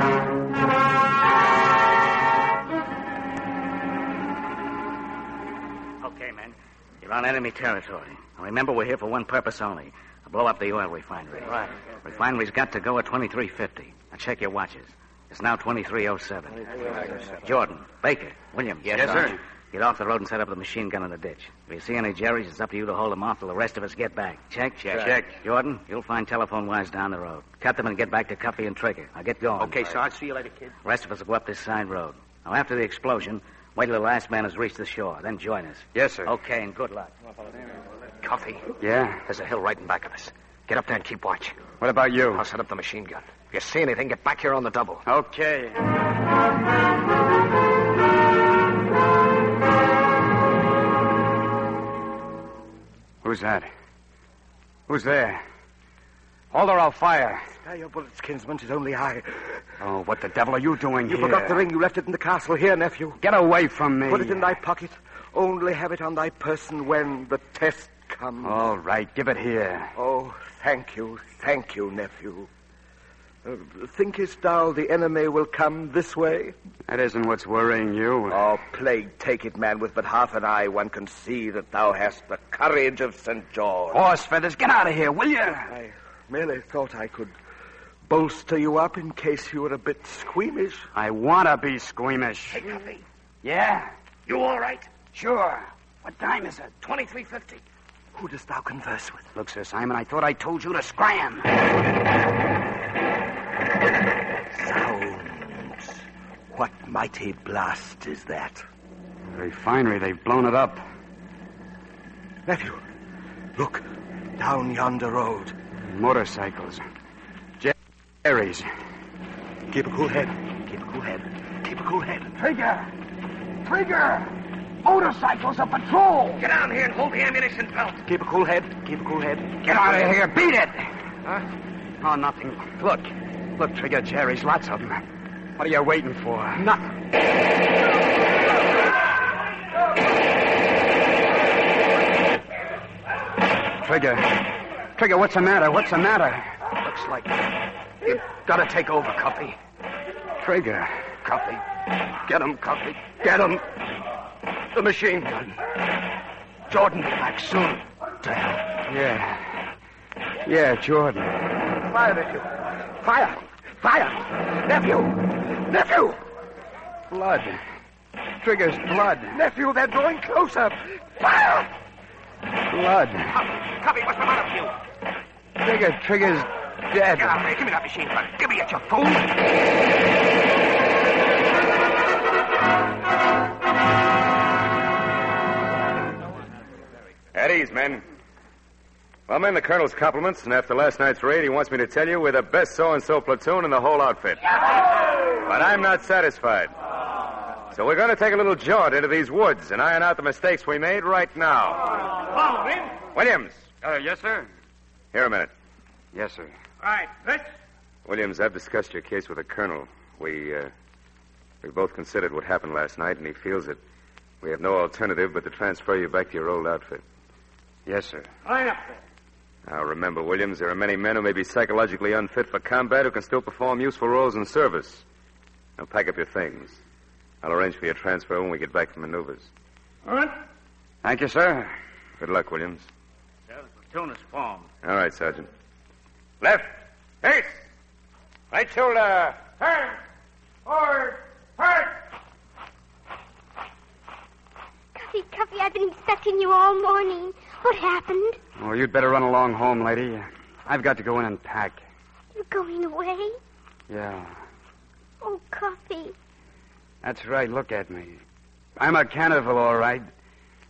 Okay, men. You're on enemy territory. Now remember, we're here for one purpose only. To blow up the oil refinery. Right. Refinery's got to go at 2350. Now check your watches. It's now 2307. Jordan, Baker, Williams. Yes, sir. Get off the road and set up the machine gun in the ditch. If you see any Jerry's, it's up to you to hold them off till the rest of us get back. Check? Check. Jordan, you'll find telephone wires down the road. Cut them and get back to Cuffy and Trigger. Now get going. Okay, Sarge. See you later, kid. The rest of us will go up this side road. Now, after the explosion, wait till the last man has reached the shore. Then join us. Yes, sir. Okay, and good luck. Cuffy. Yeah? There's a hill right in back of us. Get up there and keep watch. What about you? I'll set up the machine gun. If you see anything, get back here on the double. Okay. Who's that? Who's there? Hold or I'll fire. Spare your bullets, kinsman. 'Tis only I. Oh, what the devil are you doing You here? forgot the ring. You left it in the castle. Here, nephew. Get away from me. Put it in thy pocket. Only have it on thy person when the test comes. All right, give it here. Oh, thank you, nephew. Thinkest thou the enemy will come this way? That isn't what's worrying you. Oh, plague take it, man. With but half an eye, one can see that thou hast the courage of St. George. Horse feathers, get out of here, will you? I merely thought I could bolster you up in case you were a bit squeamish. I want to be squeamish. Hey, Cuffy. Yeah? You all right? Sure. What time is it? 2350. Who dost thou converse with? Look, Sir Simon, I thought I told you to scram. Sounds. What mighty blast is that? The refinery, they've blown it up. Nephew, look. Down yonder road. Motorcycles. Jerry's. Keep a cool head. Keep a cool head. Keep a cool head. Trigger! Motorcycles, a patrol! Get down here and hold the ammunition belt. Keep a cool head. Keep a cool head. Get out of here. Beat it! Huh? Oh, nothing. Look, Trigger, Jerry's, lots of them. What are you waiting for? Nothing. Trigger, what's the matter? Looks like you've got to take over, Cuffy. Trigger. Cuffy. Get him, Cuffy. Get him. The machine gun. Jordan, be back soon. To hell. Yeah, Jordan. Fire, nephew. Fire. Nephew. Blood. Trigger's blood. Nephew, they're drawing closer. Fire. Blood. Cuffy, what's the matter with you? Trigger's dead. Get out of here. Give me that machine gun. Give me it, you fool. At ease, men. Well, I'm in the colonel's compliments, and after last night's raid, he wants me to tell you we're the best so-and-so platoon in the whole outfit. But I'm not satisfied. So we're going to take a little jaunt into these woods and iron out the mistakes we made right now. Williams. Yes, sir. Here a minute. Yes, sir. All right, let's... Williams, I've discussed your case with the colonel. We both considered what happened last night, and he feels that we have no alternative but to transfer you back to your old outfit. Yes, sir. Line up there. Now, remember, Williams, there are many men who may be psychologically unfit for combat who can still perform useful roles in service. Now, pack up your things. I'll arrange for your transfer when we get back from maneuvers. All right. Thank you, sir. Good luck, Williams. The platoon is formed. All right, Sergeant. Left. Face. Right shoulder. Turn. Forward. Hard. Cuffy, I've been expecting you all morning. What happened? Oh, you'd better run along home, lady. I've got to go in and pack. You're going away? Yeah. Oh, Cuffy. That's right. Look at me. I'm a Canterville, all right.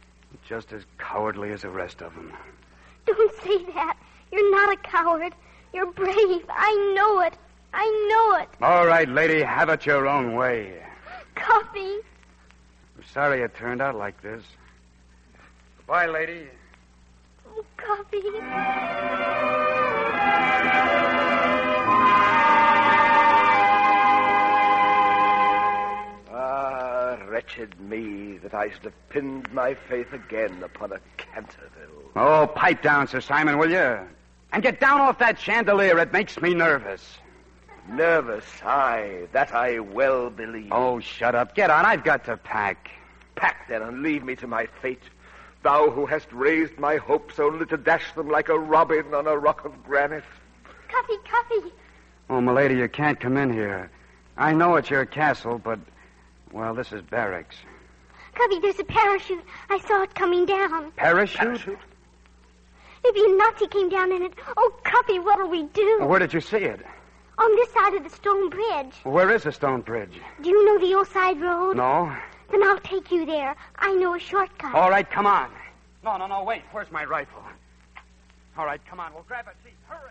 Just as cowardly as the rest of them. Don't say that. You're not a coward. You're brave. I know it. I know it. All right, lady, have it your own way. Cuffy. I'm sorry it turned out like this. Goodbye, lady. Oh, Cuffy. Wretched me that I should have pinned my faith again upon a Canterville. Oh, pipe down, Sir Simon, will you? And get down off that chandelier. It makes me nervous. Nervous, aye, that I well believe. Oh, shut up. Get on. I've got to pack. Pack, then, and leave me to my fate. Thou who hast raised my hopes only to dash them like a robin on a rock of granite. Cuffy, Cuffy. Oh, milady, you can't come in here. I know it's your castle, but... well, this is barracks. Cuffy, there's a parachute. I saw it coming down. Parachute? Maybe a Nazi came down in it. Oh, Cuffy, what'll we do? Well, where did you see it? On this side of the stone bridge. Where is the stone bridge? Do you know the old side road? No. Then I'll take you there. I know a shortcut. All right, come on. No, wait. Where's my rifle? All right, come on. We'll grab a seat. Hurry.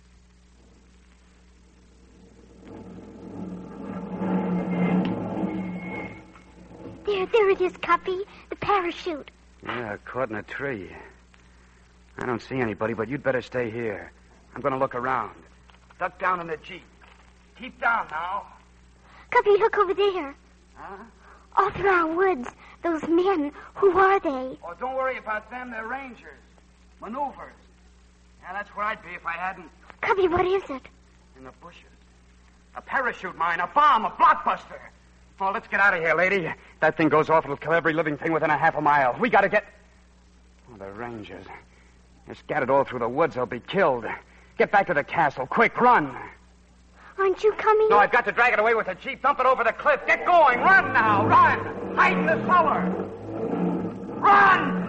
There it is, Cuffy. The parachute. Yeah, caught in a tree. I don't see anybody, but you'd better stay here. I'm going to look around. Duck down in the Jeep. Keep down now. Cuffy, look over there. Huh? Off through our woods. Those men. Who are they? Oh, don't worry about them. They're rangers. Maneuvers. Yeah, that's where I'd be if I hadn't... Cuffy, what is it? In the bushes. A parachute mine, a bomb, a blockbuster. Oh, let's get out of here, lady. That thing goes off, it'll kill every living thing within a half a mile. We gotta get... Oh, the rangers. They're scattered all through the woods. They'll be killed. Get back to the castle. Quick, run. Aren't you coming? No, I've got to drag it away with the Jeep. Dump it over the cliff. Get going. Run now. Run. Hide in the cellar. Run!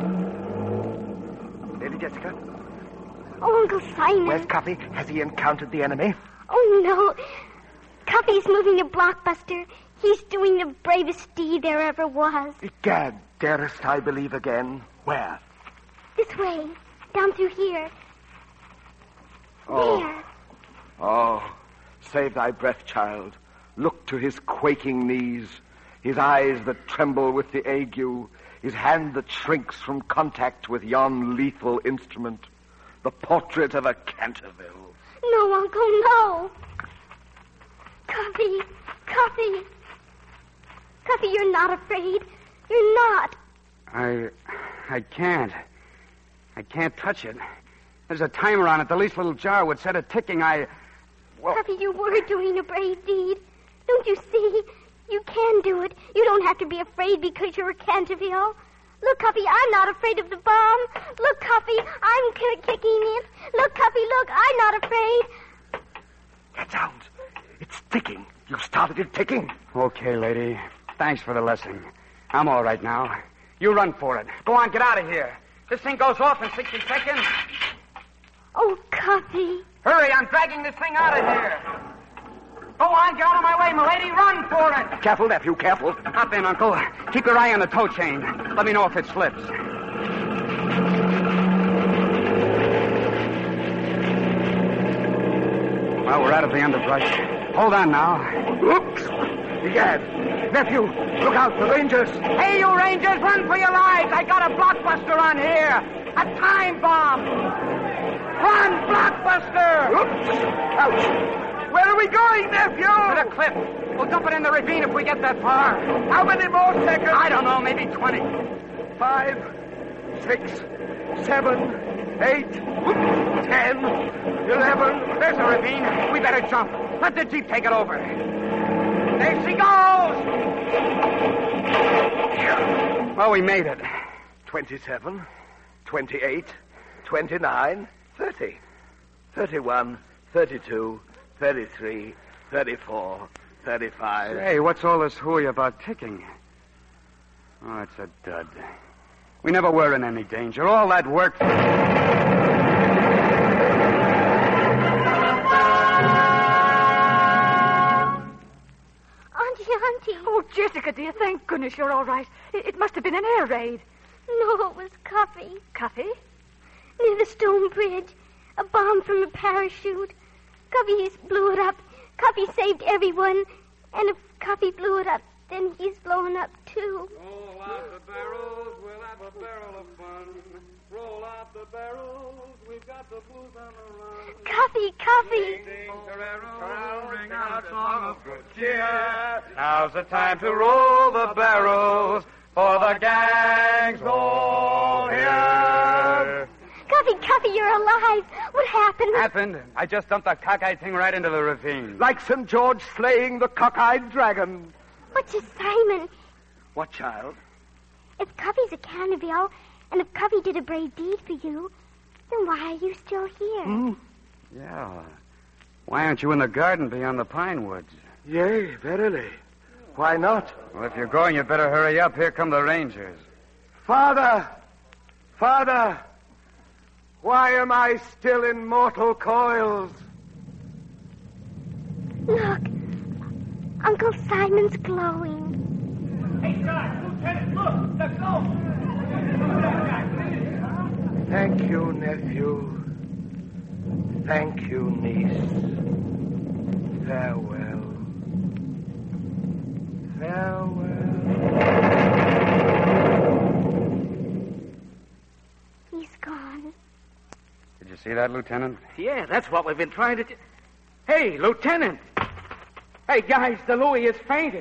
Lady Jessica? Oh, Uncle Simon. Where's Cuffy? Has he encountered the enemy? Oh, no. Cuffy's moving the blockbuster. He's doing the bravest deed there ever was. Egad, darest I believe again? Where? This way. Down through here. Oh. There. Oh, save thy breath, child. Look to his quaking knees, his eyes that tremble with the ague, his hand that shrinks from contact with yon lethal instrument, the portrait of a Canterville. No, Uncle, no. Cuffy, Cuffy. Cuffy, you're not afraid. You're not. I can't. I can't touch it. There's a timer on it. The least little jar would set it ticking. Well... Cuffy, you were doing a brave deed. Don't you see? You can do it. You don't have to be afraid because you're a Canterville. Look, Cuffy, I'm not afraid of the bomb. Look, Cuffy, I'm kicking it. Look, Cuffy, look, I'm not afraid. That sounds... it's ticking. You started it ticking. Okay, lady. Thanks for the lesson. I'm all right now. You run for it. Go on, get out of here. This thing goes off in 60 seconds. Oh, Cuffy. Hurry, I'm dragging this thing out of here. Go on, get out of my way, milady. Run for it. Careful, nephew, careful. Hop in, Uncle. Keep your eye on the tow chain. Let me know if it slips. Well, we're out of the underbrush. Hold on now. Oops! Egad. Nephew, look out, the Rangers. Hey, you Rangers, run for your lives. I got a blockbuster on here. A time bomb. Run, blockbuster! Oops! Ouch! Where are we going, nephew? To the cliff. We'll dump it in the ravine if we get that far. How many more seconds? I don't know, maybe 20. 5, 6, 7, 8, 10, 11. There's a ravine. We better jump. Let the Jeep take it over. There she goes! Well, we made it. 27, 28, 29, 30, 31, 32, 33, 34, 35. Hey, what's all this hooey about ticking? Oh, it's a dud. We never were in any danger. All that work... Auntie. Oh, Jessica, dear, thank goodness you're all right. It must have been an air raid. No, it was Cuffy. Cuffy? Near the stone bridge. A bomb from a parachute. Cuffy blew it up. Cuffy saved everyone. And if Cuffy blew it up, then he's blowing up, too. Roll out the barrels, we'll have a barrel of fun. Roll out the barrels, we've got the blues on the run. Cuffy, Cuffy! Ring out a song of good cheer. Now's the time to roll the barrels, for the gang's all here. Cuffy, you're alive. What happened? Happened? I just dumped the cockeyed thing right into the ravine. Like St. George slaying the cockeyed dragon. What's his Simon? What, child? If Cuffy's a Canterville, and if Cuffy did a brave deed for you, then why are you still here? Yeah. Why aren't you in the garden beyond the pine woods? Yea, verily. Why not? Well, if you're going, you better hurry up. Here come the Rangers. Father! Father! Why am I still in mortal coils? Look. Uncle Simon's glowing. Hey, Sarge, Lieutenant, look! The ghost! Thank you, nephew. Thank you, niece. Farewell. Farewell. He's gone. Did you see that, Lieutenant? Yeah, that's what we've been trying to do. Hey, Lieutenant! Hey, guys, the Louis is fainted.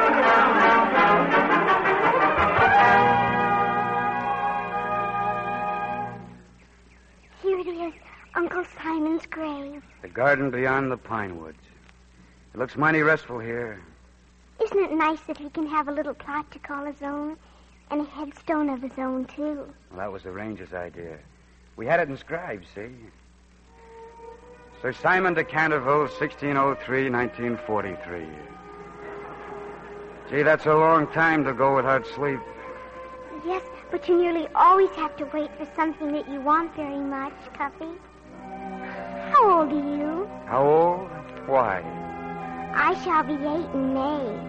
Here it is, Uncle Simon's grave. The garden beyond the pine woods. It looks mighty restful here. Isn't it nice that he can have a little plot to call his own? And a headstone of his own, too. Well, that was the Ranger's idea. We had it inscribed, see? Sir Simon de Canterville, 1603-1943. Gee, that's a long time to go without sleep. Yes, but you nearly always have to wait for something that you want very much, Cuffy. How old are you? How old? Why? I shall be 8 in May.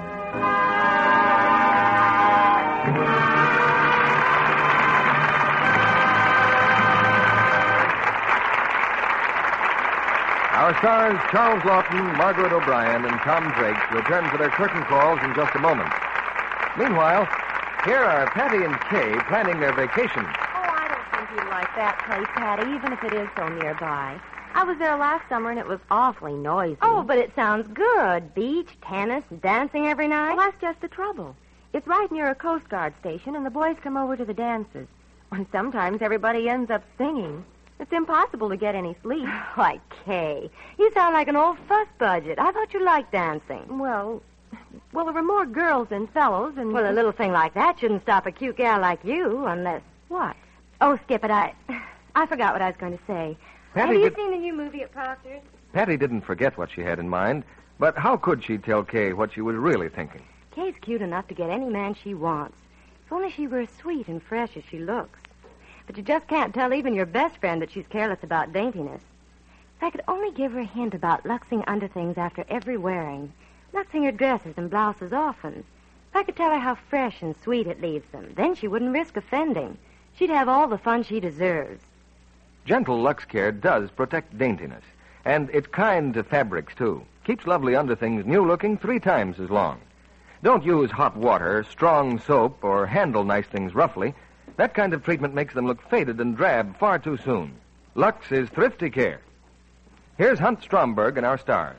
Our stars, Charles Lawton, Margaret O'Brien, and Tom Drake, return for their curtain calls in just a moment. Meanwhile, here are Patty and Kay planning their vacation. Oh, I don't think you'd like that place, Patty, even if it is so nearby. I was there last summer, and it was awfully noisy. Oh, but it sounds good. Beach, tennis, dancing every night. Well, that's just the trouble. It's right near a Coast Guard station, and the boys come over to the dances. And sometimes everybody ends up singing. It's impossible to get any sleep. Why, Kay, you sound like an old fuss budget. I thought you liked dancing. Well, there were more girls than fellows, and... Well, a little thing like that shouldn't stop a cute gal like you, unless... What? Oh, skip it. I forgot what I was going to say. Patty, have you seen the new movie at Proctor's? Patty didn't forget what she had in mind, but how could she tell Kay what she was really thinking? Kay's cute enough to get any man she wants. If only she were as sweet and fresh as she looks. But you just can't tell even your best friend that she's careless about daintiness. If I could only give her a hint about luxing underthings after every wearing, luxing her dresses and blouses often. If I could tell her how fresh and sweet it leaves them, then she wouldn't risk offending. She'd have all the fun she deserves. Gentle Lux Care does protect daintiness, and it's kind to fabrics, too. Keeps lovely underthings new-looking 3 times as long. Don't use hot water, strong soap, or handle nice things roughly. That kind of treatment makes them look faded and drab far too soon. Lux is thrifty care. Here's Hunt Stromberg and our stars.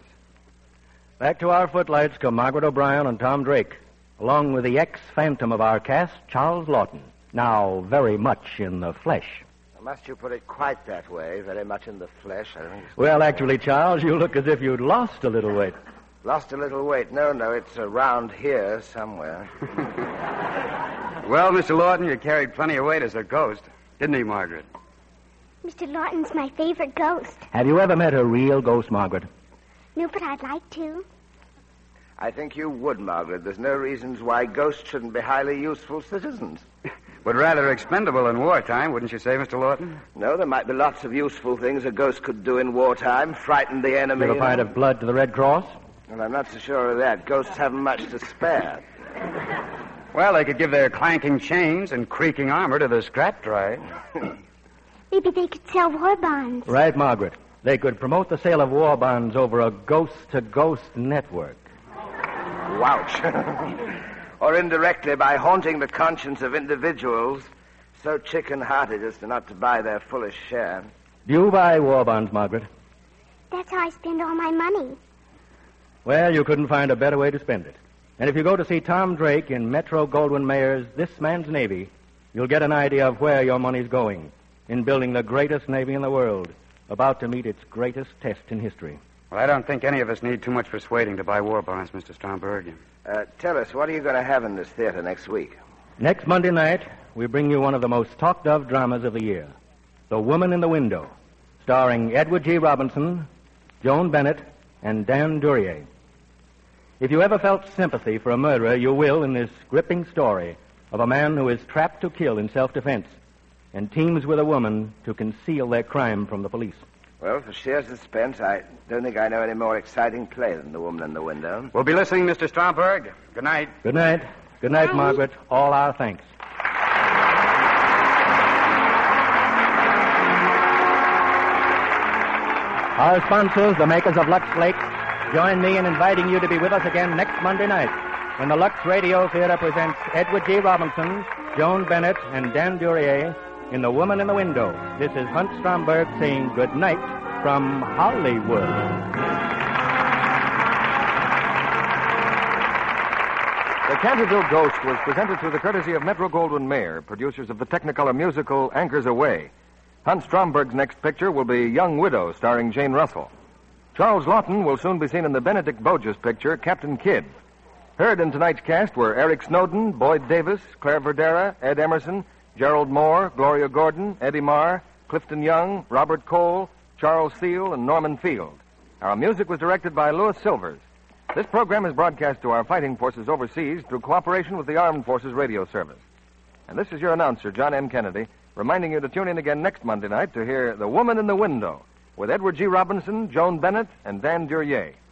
Back to our footlights come Margaret O'Brien and Tom Drake, along with the ex-phantom of our cast, Charles Lawton, now very much in the flesh. Must you put it quite that way, very much in the flesh, I think. Well, actually, Charles, you look as if you'd lost a little weight. Lost a little weight? No, it's around here somewhere. Well, Mr. Lawton, you carried plenty of weight as a ghost, didn't he, Margaret? Mr. Lawton's my favorite ghost. Have you ever met a real ghost, Margaret? No, but I'd like to. I think you would, Margaret. There's no reasons why ghosts shouldn't be highly useful citizens. But rather expendable in wartime, wouldn't you say, Mr. Lawton? No, there might be lots of useful things a ghost could do in wartime. Frighten the enemy. Give a pint of blood to the Red Cross? Well, I'm not so sure of that. Ghosts haven't much to spare. Well, they could give their clanking chains and creaking armor to the scrap drive. Maybe they could sell war bonds. Right, Margaret. They could promote the sale of war bonds over a ghost-to-ghost network. Wouch. Or indirectly by haunting the conscience of individuals so chicken-hearted as to not to buy their fullest share. Do you buy war bonds, Margaret? That's how I spend all my money. Well, you couldn't find a better way to spend it. And if you go to see Tom Drake in Metro-Goldwyn-Mayer's This Man's Navy, you'll get an idea of where your money's going in building the greatest navy in the world, about to meet its greatest test in history. Well, I don't think any of us need too much persuading to buy war bonds, Mr. Stromberg. Tell us, what are you going to have in this theater next week? Next Monday night, we bring you one of the most talked-of dramas of the year, The Woman in the Window, starring Edward G. Robinson, Joan Bennett, and Dan Duryea. If you ever felt sympathy for a murderer, you will in this gripping story of a man who is trapped to kill in self-defense and teams with a woman to conceal their crime from the police. Well, for sheer suspense, I don't think I know any more exciting play than The Woman in the Window. We'll be listening, Mr. Stromberg. Good night. Good night. Good night, Margaret. All our thanks. Our sponsors, the makers of Lux Flakes, join me in inviting you to be with us again next Monday night when the Lux Radio Theater presents Edward G. Robinson, Joan Bennett, and Dan Duryea in The Woman in the Window. This is Hunt Stromberg saying good night from Hollywood. The Canterville Ghost was presented through the courtesy of Metro-Goldwyn-Mayer, producers of the Technicolor musical Anchors Aweigh. Hunt Stromberg's next picture will be Young Widow, starring Jane Russell. Charles Laughton will soon be seen in the Benedict Boge's picture, Captain Kidd. Heard in tonight's cast were Eric Snowden, Boyd Davis, Claire Verdera, Ed Emerson, Gerald Moore, Gloria Gordon, Eddie Marr, Clifton Young, Robert Cole, Charles Seal, and Norman Field. Our music was directed by Louis Silvers. This program is broadcast to our fighting forces overseas through cooperation with the Armed Forces Radio Service. And this is your announcer, John M. Kennedy, reminding you to tune in again next Monday night to hear The Woman in the Window with Edward G. Robinson, Joan Bennett, and Dan Duryea.